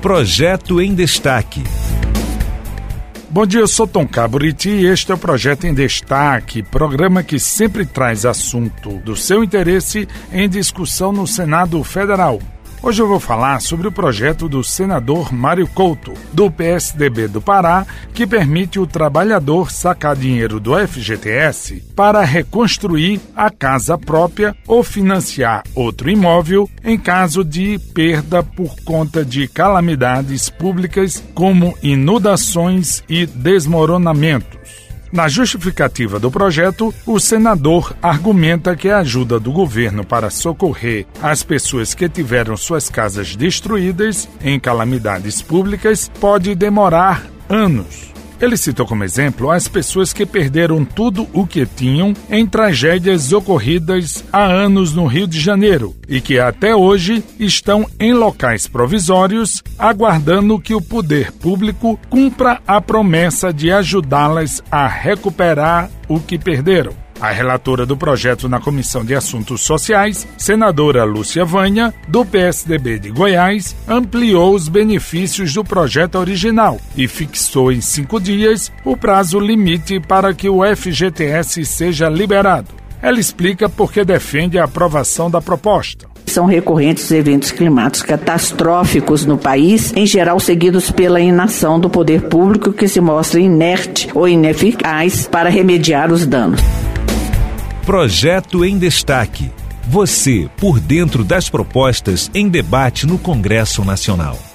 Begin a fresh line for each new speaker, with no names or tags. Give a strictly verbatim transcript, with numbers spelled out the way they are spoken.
Projeto em Destaque.
Bom dia, eu sou Tom Caburiti e este é o Projeto em Destaque, programa que sempre traz assunto do seu interesse em discussão no Senado Federal. Hoje eu vou falar sobre o projeto do senador Mário Couto, do P S D B do Pará, que permite o trabalhador sacar dinheiro do F G T S para reconstruir a casa própria ou financiar outro imóvel em caso de perda por conta de calamidades públicas como inundações e desmoronamentos. Na justificativa do projeto, o senador argumenta que a ajuda do governo para socorrer as pessoas que tiveram suas casas destruídas em calamidades públicas pode demorar anos. Ele citou como exemplo as pessoas que perderam tudo o que tinham em tragédias ocorridas há anos no Rio de Janeiro e que até hoje estão em locais provisórios, aguardando que o poder público cumpra a promessa de ajudá-las a recuperar o que perderam. A relatora do projeto na Comissão de Assuntos Sociais, senadora Lúcia Vanha, do P S D B de Goiás, ampliou os benefícios do projeto original e fixou em cinco dias o prazo limite para que o F G T S seja liberado. Ela explica por que defende a aprovação da proposta.
São recorrentes eventos climáticos catastróficos no país, em geral seguidos pela inação do poder público que se mostra inerte ou ineficaz para remediar os danos.
Projeto em Destaque. Você por dentro das propostas em debate no Congresso Nacional.